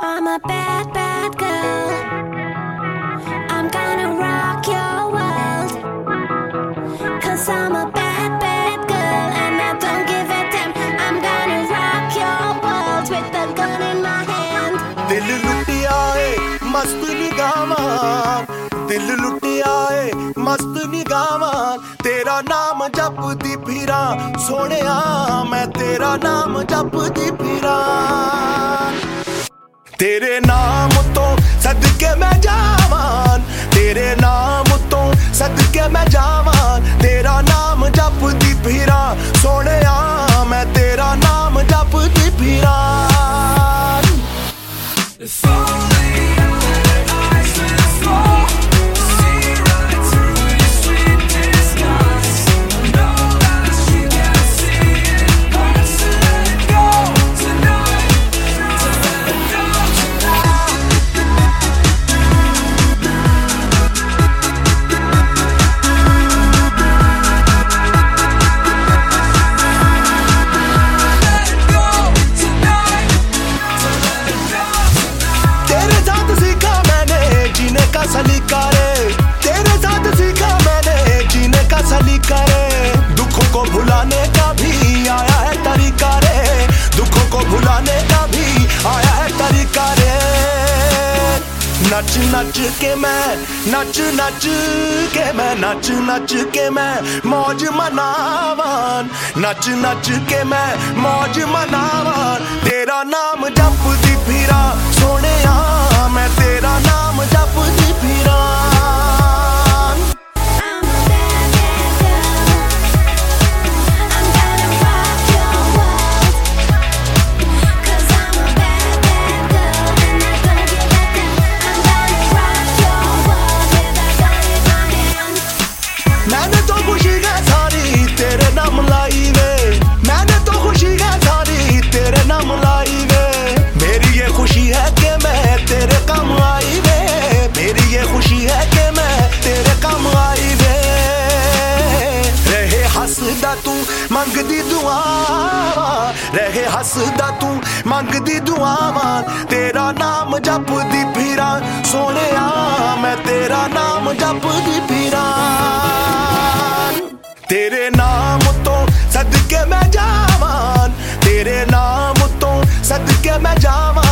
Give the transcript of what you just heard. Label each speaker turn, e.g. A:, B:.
A: I'm a bad, bad girl. I'm gonna rock your world. 'Cause I'm a bad, bad girl and I don't give a damn. I'm gonna rock your world with a gun in my hand.
B: दिल लुटिया है मस्त निगाहां, दिल लुटिया है मस्त निगाहां, तेरा नाम जपदी फिरां सोहणिया, मैं तेरा नाम जपदी फिरां। तेरे नाम तो सदके मैं जावां, तेरे नाम तो सदके मैं जावां, तेरा नाम जपदी फिरां सोहणिया, मैं तेरा नाम जपदी फिरां। सलीका रे, तेरे साथ सीखा मैंने जीने का सलीका रे, दुखों को भुलाने का भी आया है तरीका रे, दुखों को भुलाने का भी आया है तरीका रे। नच नच के मैं, नच नच के मैं, नच नच के मैं मौज मनावान, नच नच के मैं मौज मनावान, तेरा नाम जपदी फिरां सोहणिया, मैं तेरा नाम जपदी फिरां। मैंने तो खुशी है सारी तेरे नाम लाई वे, मैंने तो खुशी है सारी तेरे नाम लाई वे, मेरी ये खुशी है कि मैं तेरे काम आई वे, मेरी ये खुशी है कि मैं तेरे काम आई वे। रहे हसदा तू मंगदी दुआवां, रहे हसदा तू मंगदी दुआवां, तेरा नाम जपदी फिरां सोहणिया, मैं तेरा नाम जपदी फिरां। तेरे नाम तो सदके मैं जावां, तेरे नाम तो सदके मैं जावां,